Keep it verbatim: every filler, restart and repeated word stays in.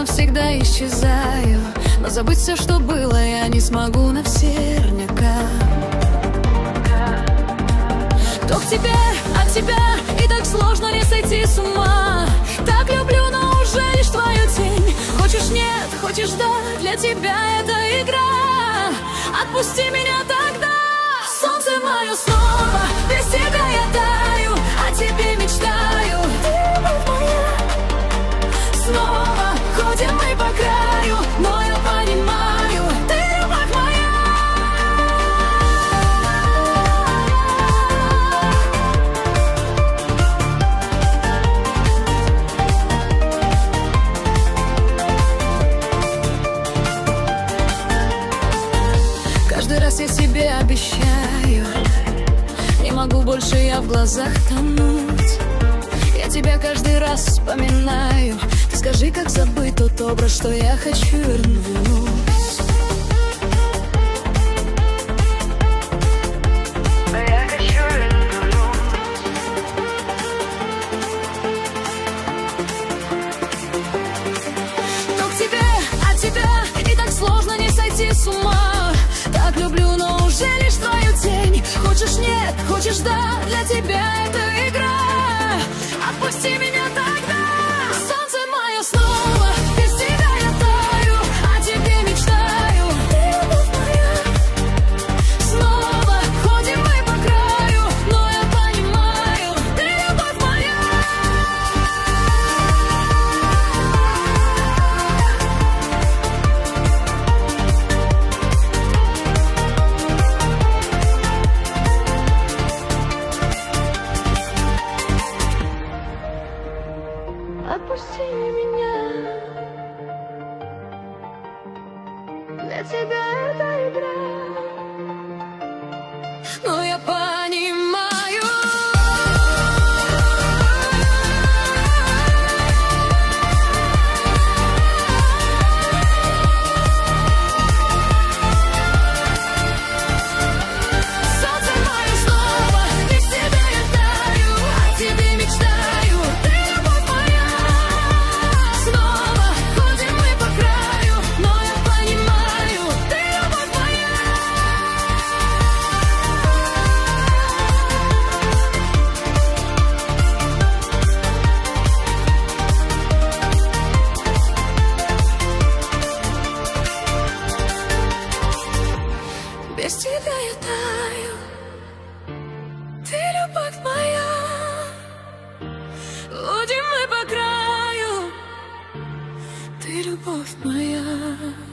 навсегда исчезаю, но забыть все, что было, я не смогу наверняка. Кто к тебе, от тебя, и так сложно не сойти с ума. Так люблю, но уже лишь твою тень. Хочешь нет, хочешь да, для тебя это игра. Отпусти меня тогда. Солнце мое снова, без тебя я таю, о тебе мечтаю. Ты любовь моя. Снова ходим мы по краю, но я понимаю, ты любовь моя. Каждый раз я себе обещаю, не могу больше я в глазах тонуть. Я тебя каждый раз вспоминаю. Ты скажи, как забыть тот образ, что я хочу вернуть. Я хочу вернуть. Но к тебе, от тебя, и так сложно не сойти с ума. Так люблю, но уже лишь твою тень. Хочешь нет, хочешь да, для тебя это игра. Отпусти меня тогда. Солнце мое снова, без тебя я таю, о тебе мечтаю. Ты любовь моя. Снова ходим мы по краю, но я понимаю, ты любовь моя. Отпусти меня. Для тебя это игра. Но я понимаю. Солнце мое снова, без тебя я таю, о тебе мечтаю. Ты любовь моя. Снова ходим мы по краю, но я понимаю, ты любовь моя. Без тебя я таю, ты любовь моя. Ходим мы по краю, ты любовь моя.